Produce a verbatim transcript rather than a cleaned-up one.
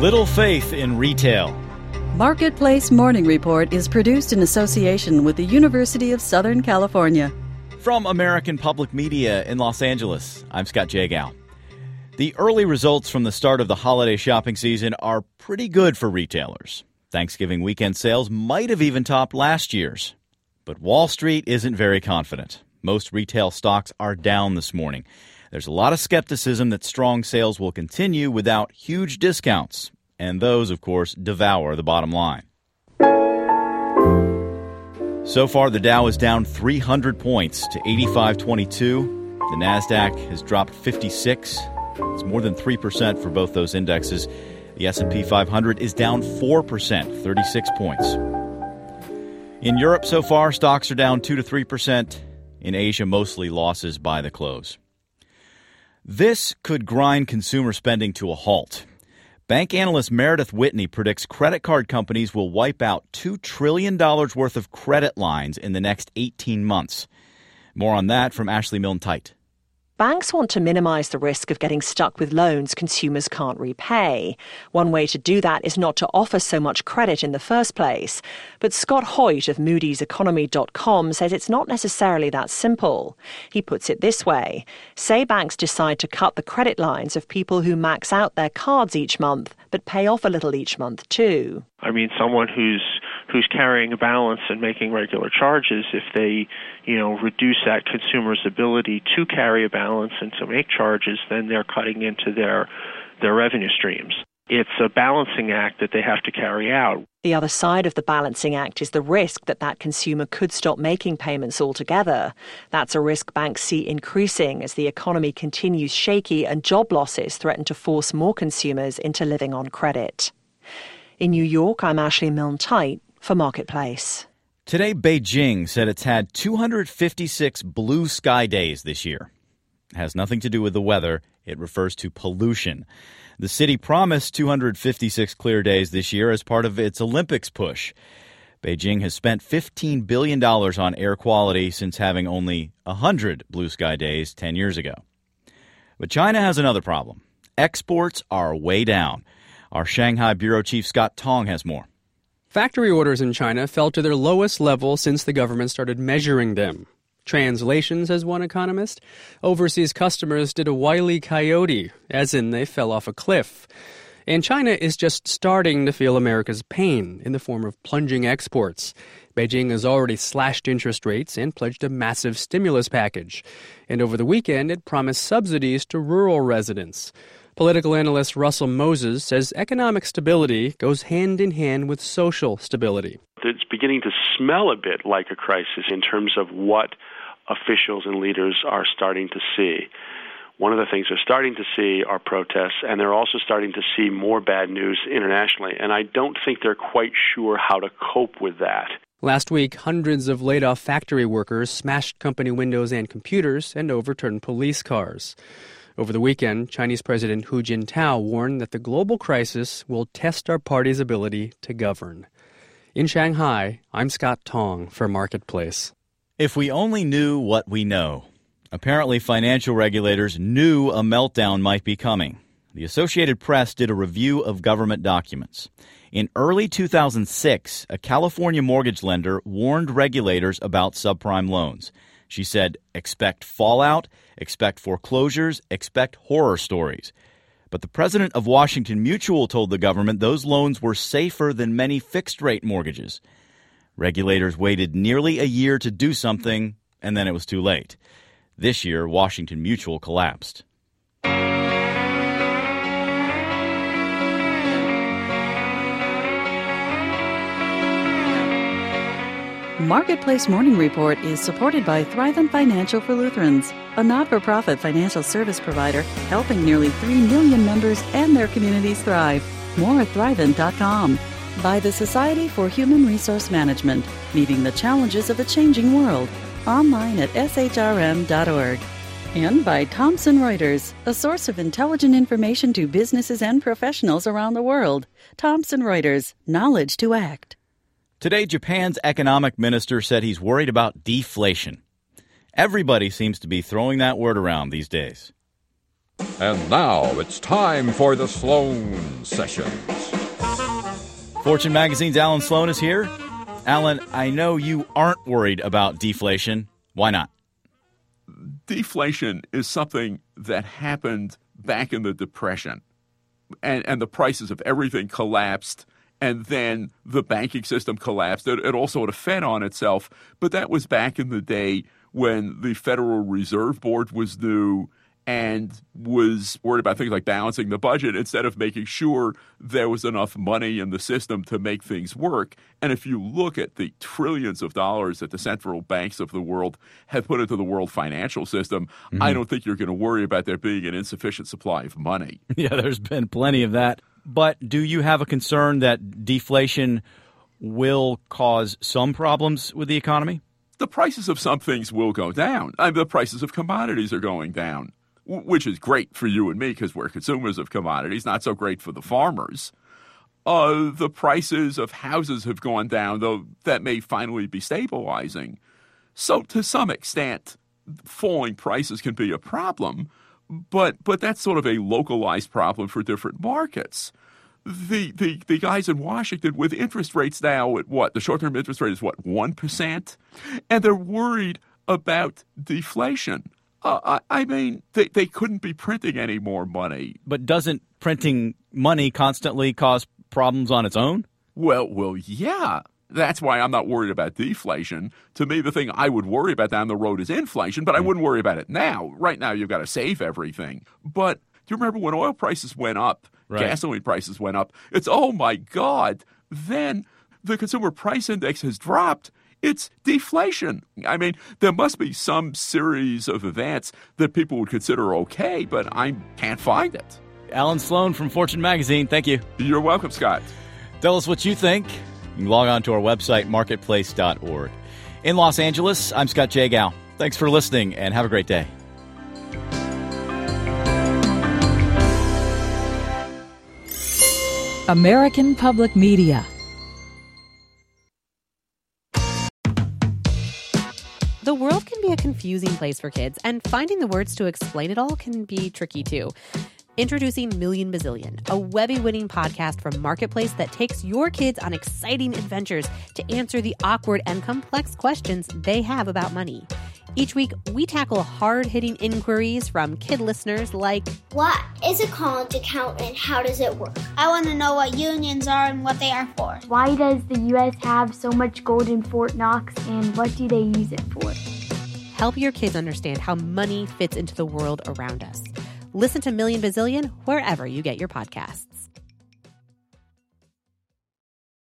Little faith in retail. Marketplace Morning Report is produced in association with the University of Southern California. From American Public Media in Los Angeles, I'm Scott Jagow. The early results from the start of the holiday shopping season are pretty good for retailers. Thanksgiving weekend sales might have even topped last year's. But Wall Street isn't very confident. Most retail stocks are down this morning. There's a lot of skepticism that strong sales will continue without huge discounts. And those, of course, devour the bottom line. So far, the Dow is down three hundred points to eighty-five twenty-two. The NASDAQ has dropped fifty-six. It's more than three percent for both those indexes. The S and P five hundred is down four percent, thirty-six points. In Europe so far, stocks are down two to three percent. In Asia, mostly losses by the close. This could grind consumer spending to a halt. Bank analyst Meredith Whitney predicts credit card companies will wipe out two trillion dollars worth of credit lines in the next eighteen months. More on that from Ashley Milne-Tite. Banks want to minimize the risk of getting stuck with loans consumers can't repay. One way to do that is not to offer so much credit in the first place. But Scott Hoyt of Moody's Economy dot com says it's not necessarily that simple. He puts it this way. Say banks decide to cut the credit lines of people who max out their cards each month, but pay off a little each month too. I mean, someone who's who's carrying a balance and making regular charges, if they, you know, reduce that consumer's ability to carry a balance and to make charges, then they're cutting into their their revenue streams. It's a balancing act that they have to carry out. The other side of the balancing act is the risk that that consumer could stop making payments altogether. That's a risk banks see increasing as the economy continues shaky and job losses threaten to force more consumers into living on credit. In New York, I'm Ashley Milne-Tite for Marketplace. Today, Beijing said it's had two hundred fifty-six blue sky days this year. It has nothing to do with the weather. It refers to pollution. The city promised two hundred fifty-six clear days this year as part of its Olympics push. Beijing has spent fifteen billion dollars on air quality since having only one hundred blue sky days ten years ago. But China has another problem. Exports are way down. Our Shanghai Bureau Chief Scott Tong has more. Factory orders in China fell to their lowest level since the government started measuring them. Translation, says one economist. Overseas customers did a Wile E. Coyote, as in they fell off a cliff. And China is just starting to feel America's pain in the form of plunging exports. Beijing has already slashed interest rates and pledged a massive stimulus package. And over the weekend, it promised subsidies to rural residents. Political analyst Russell Moses says economic stability goes hand in hand with social stability. It's beginning to smell a bit like a crisis in terms of what officials and leaders are starting to see. One of the things they're starting to see are protests, and they're also starting to see more bad news internationally. And I don't think they're quite sure how to cope with that. Last week, hundreds of laid-off factory workers smashed company windows and computers and overturned police cars. Over the weekend, Chinese President Hu Jintao warned that the global crisis will test our party's ability to govern. In Shanghai, I'm Scott Tong for Marketplace. If we only knew what we know. Apparently, financial regulators knew a meltdown might be coming. The Associated Press did a review of government documents. In early two thousand six, a California mortgage lender warned regulators about subprime loans. She said, expect fallout, expect foreclosures, expect horror stories. But the president of Washington Mutual told the government those loans were safer than many fixed-rate mortgages. Regulators waited nearly a year to do something, and then it was too late. This year, Washington Mutual collapsed. Marketplace Morning Report is supported by Thrivent Financial for Lutherans, a not-for-profit financial service provider helping nearly three million members and their communities thrive. More at Thrivent dot com. By the Society for Human Resource Management, meeting the challenges of a changing world. Online at S H R M dot org. And by Thomson Reuters, a source of intelligent information to businesses and professionals around the world. Thomson Reuters, knowledge to act. Today, Japan's economic minister said he's worried about deflation. Everybody seems to be throwing that word around these days. And now it's time for the Sloan Sessions. Fortune Magazine's Alan Sloan is here. Alan, I know you aren't worried about deflation. Why not? Deflation is something that happened back in the Depression, and, and the prices of everything collapsed, and then the banking system collapsed. It, it also had fed on itself, but that was back in the day when the Federal Reserve Board was new and was worried about things like balancing the budget instead of making sure there was enough money in the system to make things work. And if you look at the trillions of dollars that the central banks of the world have put into the world financial system, mm-hmm. I don't think you're going to worry about there being an insufficient supply of money. Yeah, there's been plenty of that. But do you have a concern that deflation will cause some problems with the economy? The prices of some things will go down. I mean, the prices of commodities are going down, which is great for you and me because we're consumers of commodities, not so great for the farmers. Uh, the prices of houses have gone down, though that may finally be stabilizing. So to some extent, falling prices can be a problem, but but that's sort of a localized problem for different markets. The, the the guys in Washington with interest rates now at what? The short-term interest rate is what, one percent? And they're worried about deflation. Uh, I, I mean, they, they couldn't be printing any more money. But doesn't printing money constantly cause problems on its own? Well, well, yeah. That's why I'm not worried about deflation. To me, the thing I would worry about down the road is inflation, but I wouldn't worry about it now. Right now, you've got to save everything. But do you remember when oil prices went up, right. Gasoline prices went up? It's, oh, my God. Then the consumer price index has dropped. It's deflation. I mean, there must be some series of events that people would consider okay, but I can't find it. Alan Sloan from Fortune Magazine, thank you. You're welcome, Scott. Tell us what you think. You can log on to our website, marketplace dot org. In Los Angeles, I'm Scott Jagow. Thanks for listening, and have a great day. American Public Media. The world can be a confusing place for kids, and finding the words to explain it all can be tricky too. Introducing Million Bazillion, a Webby-winning podcast from Marketplace that takes your kids on exciting adventures to answer the awkward and complex questions they have about money. Each week, we tackle hard-hitting inquiries from kid listeners like, what is a college account and how does it work? I want to know what unions are and what they are for. Why does the U S have so much gold in Fort Knox and what do they use it for? Help your kids understand how money fits into the world around us. Listen to Million Bazillion wherever you get your podcasts.